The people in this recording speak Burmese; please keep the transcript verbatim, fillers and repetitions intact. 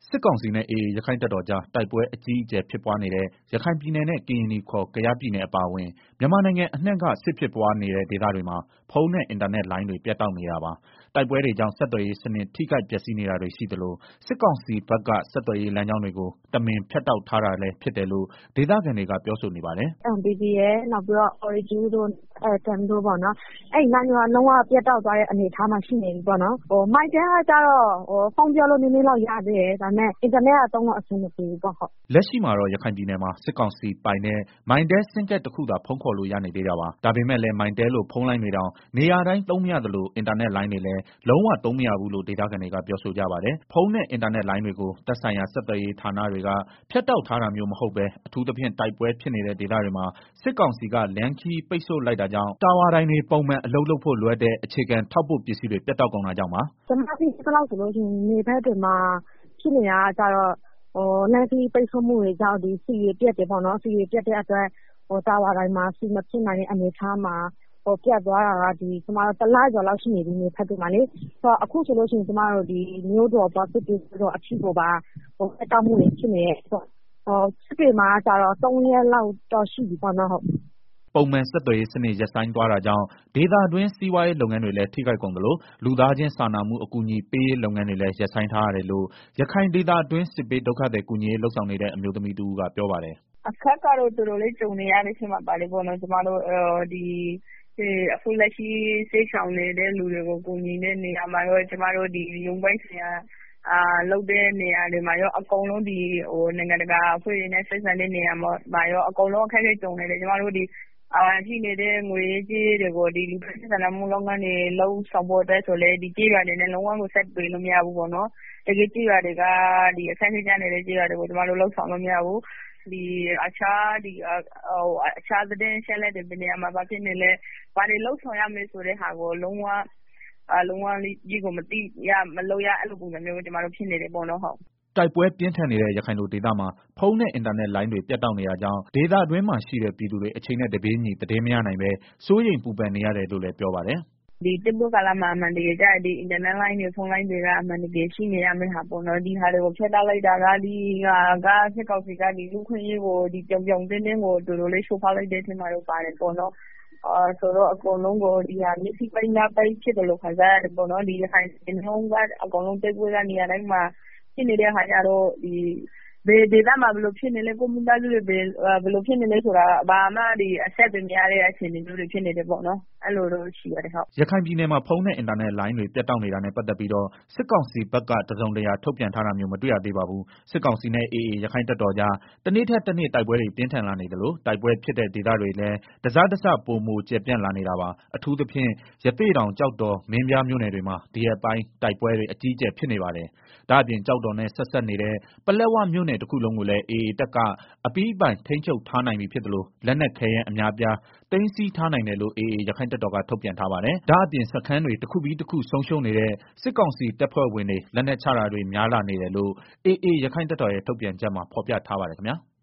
စစ်ကောင်စီနဲ့ အေအေ ရခိုင့်တပ်တော်ကြား တိုက်ပွဲအကြီးအကျယ်ဖြစ်ပွားနေတဲ့ ရခိုင်ပြည်နယ်နဲ့ ကရင်နီခေါ် ကယားပြည်နယ်အပါအဝင် မြန်မာနိုင်ငံအနှံ့က စစ်ဖြစ်ပွားနေတဲ့ဒေသတွေမှာ ဖုန်းနဲ့ အင်တာနက်လိုင်းတွေ ပြတ်တောက်နေတာပါ။ တိုက်ပွဲတွေကြောင့် ဆက်သွယ်ရေးစနစ် ထိခိုက်ပျက်စီးနေတာတွေရှိသလို စစ်ကောင်စီဘက်က ဆက်သွယ်ရေးလမ်းကြောင်းတွေကို တမင်ဖြတ်တောက်ထားတာလည်းဖြစ်တယ်လို့ ဒေသခံတွေက ပြောဆိုနေပါတယ်။ "MPT ရယ် နောက်ပြီးတော့ Ooredoo တို့ Airtel တို့ပေါ့နော်။ အဲဒီလမ်းကြောင်းက လုံးဝပြတ်တောက်သွားတဲ့အနေအထားမှာရှိနေပြီပေါ့နော်။ Mytel ကကျတော့ ဖုန်းပြောလို့နည်းနည်းလောက်ရသေးတယ်။ ဒါပေမဲ့ အင်တာနက်ကသုံးလို့အဆင်မပြေဘူးပေါ့ဟုတ်။ " လက်ရှိမှာတော့ ရခိုင်ပြည်နယ်မှာ စစ်ကောင်စီပိုင်တဲ့ Mytel ဆင်းကဒ်တခုသာ ဖုန်းခေါ်လို့ရနေသေးတာပါ။ ဒါပေမဲ့လည်း Mytel လို ဖုန်းလိုင်းတွေတောင် နေရာတိုင်းသုံးမရသလို အင်တာနက်လိုင်းတွေလည်း လုံးဝသုံးမရဘူးလို့ ဒေသခံတွေက ပြောဆိုကြပါတယ်။ ဖုန်းနဲ့ အင်တာနက်လိုင်းတွေကို သက်ဆိုင်ရာ ဆက်သွယ်ရေးဌာနတွေက ဖြတ်တောက်ထားတာမျိုးမဟုတ်ဘဲ အထူးသဖြင့် တိုက်ပွဲဖြစ်နေတဲ့ဒေသတွေမှာ စစ်ကောင်စီက လမ်းခရီးပိတ်ဆို့လိုက်တာကြောင့် တာဝါတိုင်တွေ ပုံမှန်အလုပ်လုပ်ဖို့လိုအပ်တဲ့ အခြေခံထောက်ပို့ပစ္စည်းတွေ ပြတ်တောက်ကုန်တာကြောင့်ပါ။ "ကျမသိသလောက်ဆိုရင် နယ်ဘက်တွေမှာဖြစ်နေတာက လမ်းခရီးပိတ်ဆို့မှုတွေကြောင့် ဆီတွေပြတ်တယ်ပေါ့နော်။ ဆီတွေပြတ်တဲ့အတွက် တာဝါတိုင်မှာ ဆီမဖြစ်နိုင်တဲ့အနေအထားမှာ ပြတ်သွားတာက တလကျော်လောက်ရှိနေပြီ နယ်ဘက်တွေမှာလေ။ အခုဆိုရင် ကျမတို့ မြို့တော် စစ်တွေမြို့တော်အထိကိုပါ ပြတ်တောက်မှုတွေဖြစ်နေတယ်။ စစ်တွေမှာကျတော့ သုံးရက်လောက်တော့ရှိပြီပေါ့နော်။ " ပုံမှန်ဆက်သွယ်ရေးစနစ် ရပ်ဆိုင်းသွားတာကြောင့် ဒေသတွင်း စီးပွားရေးလုပ်ငန်းတွေလည်း ထိခိုက်ကုန်သလို လူသားချင်းစာနာမှု အကူအညီပေးရေးလုပ်ငန်းတွေလည်း ရပ်ဆိုင်းထားရတယ်လို့ ရခိုင်ဒေသတွင်း စစ်ဘေးဒုက္ခသည်ကူညီရေးလုပ်ဆောင်နေတဲ့ အမျိုးသမီးတဦးကပြောပါတယ်။ "အခက်အခဲကတော့ တော်တော်လေးကြုံနေရတဲ့အထဲမှာပါတယ်ပေါ့နော်။ အခုလက်ရှိ စစ်ရှောင်နေတဲ့သူတွေကို ကူညီတဲ့နေရာမှာရော ကျမတို့ ရုံးပိုင်းဆိုင်ရာလုပ်တဲ့နေရာတွေမှာရော အကုန်လုံး နိုင်ငံတကာအဖွဲ့တွေနဲ့ ဆက်ဆံတဲ့နေရာမှာရော အကုန်လုံးအခက်အခဲကြုံနေတယ်။ ကျမတို့ရှိနေတဲ့ ငွေရေးကြေးရေးတွေကို လူသားချင်းစာနာမှုလုပ်ငန်းတွေ လုပ်ဆောင်ဖို့အတွက်ဆိုလည်း ကျေးရွာတွေနဲ့ လုံးဝကိုဆက်သွယ်လို့မရဘူးပေါ့နော်။ တကယ့်ကျေးရွာတွေက အခက်အခဲကြနေတဲ့ကျေးရွာတွေကို ကျမတို့လုပ်ဆောင်လို့မရဘူး။ အခြားသတင်းအချက်အလက်တွေ ဘယ်နေရာမှာ ဘာဖြစ်နေလဲ ဘာတွေလုပ်ဆောင်ရမယ်ဆိုတာကို လုံးဝကြီးကိုမသိရ မလုပ်ရ အဲလိုပုံစံမျိုး ကျမတို့ဖြစ်နေတယ်ပေါ့နော်ဟုတ်။ " တိုက်ပွဲပြင်းထန်နေတဲ့ ရခိုင်လိုဒေသမှာ ဖုန်းနဲ့ အင်တာနက်လိုင်းတွေ ပြတ်တောက်နေတာကြောင့် ဒေသတွင်းမှာရှိတဲ့ ပြည်သူတွေ အချိန်နဲ့တပြေးညီ သတင်းမရနိုင်ဘဲ စိုးရိမ်ပူပန်နေရတယ်လို့လည်း ပြောပါတယ်။ "တိုက်ပွဲကာလမှာ အမှန်တကယ်ကျရင် အင်တာနက်လိုင်းတွေ ဖုန်းလိုင်းတွေက အမှန်တကယ်ရှိနေရမယ့်ဟာပေါ့နော်။ ဒီဟာတွေကို ဖြတ်တောက်လိုက်တာက စစ်ကောင်စီက လူ့အခွင့်အရေးကို ပြောင်ပြောင်တင်းတင်း တော်တော်လေးချိုးဖောက်လိုက်တဲ့အထဲမှာပါတယ်ပေါ့နော်။ ဆိုတော့ အကုန်လုံးကို မျက်စိပိတ် နားပိတ်ဖြစ်သလို ခံစားရတယ်ပေါ့နော်။ ရခိုင်တပြည်နယ်လုံး အကုန်လုံးတိုက်ပွဲက နေရာတိုင်းမှာဖြစ်နေတဲ့အခါကျတော့ ဘယ်ဒေသမှာ ဘယ်လိုဖြစ်နေလဲ ကိုယ့်မိသားစုတွေ ဘယ်လိုဖြစ်နေလဲဆိုတာ ဘာမှအဆက်အသွယ်မရတဲ့အခြေအနေမျိုးတွေဖြစ်နေတယ်ပေါ့နော်။" ရခိုင်ပြည်နယ်မှာ ဖုန်းနဲ့ အင်တာနက်လိုင်းတွေ ပြတ်တောက်နေတာနဲ့ ပတ်သက်ပြီးတော့ စစ်ကောင်စီဘက်က တစုံတရာ ထုတ်ပြန်ထားတာမျိုး မတွေ့ရသေးပါဘူး။ စစ်ကောင်စီနဲ့ အေအေ ရက္ခိုင့်တပ်တော်ကြား တနေ့ထက်တနေ့ တိုက်ပွဲတွေ ပြင်းထန်လာနေသလို တိုက်ပွဲဖြစ်တဲ့ဒေသတွေလည်း တစတစ ပိုမိုကျယ်ပြန့်လာနေတာပါ။ အထူးသဖြင့် ရသေ့တောင် ကျောက်တော် မင်းပြားမြို့နယ်တွေမှာ ဒီရက်ပိုင်း တိုက်ပွဲတွေ အကြီးအကျယ်ဖြစ်နေပါတယ်။ ဒါ့အပြင် ကျောက်တော်နဲ့ ဆက်စပ်နေတဲ့ ပလက်ဝမြို့နယ်တခုလုံးကိုလည်း အေအေတပ်က အပြီးပိုင်ထိန်းချုပ်ထားနိုင်ပြီဖြစ်သလို လက်နက်ခဲယမ်းအများအပြား သိမ်းဆည်းထားနိုင်တယ်လို့ အေအေ ရက္ခိုင့်တပ်တော်က ထုတ်ပြန်ထားပါတယ်။ ဒါ့အပြင် စခန်းတွေ တခုပြီးတခု ဆုံးရှုံးနေတဲ့ စစ်ကောင်စီတပ်ဖွဲ့ဝင်တွေ လက်နက်ချတာတွေ များလာနေတယ်လို့ အေအေ ရက္ခိုင့်တပ်တော်ရဲ့ ထုတ်ပြန်ချက်မှာ ဖော်ပြထားပါတယ်ခင်ဗျာ။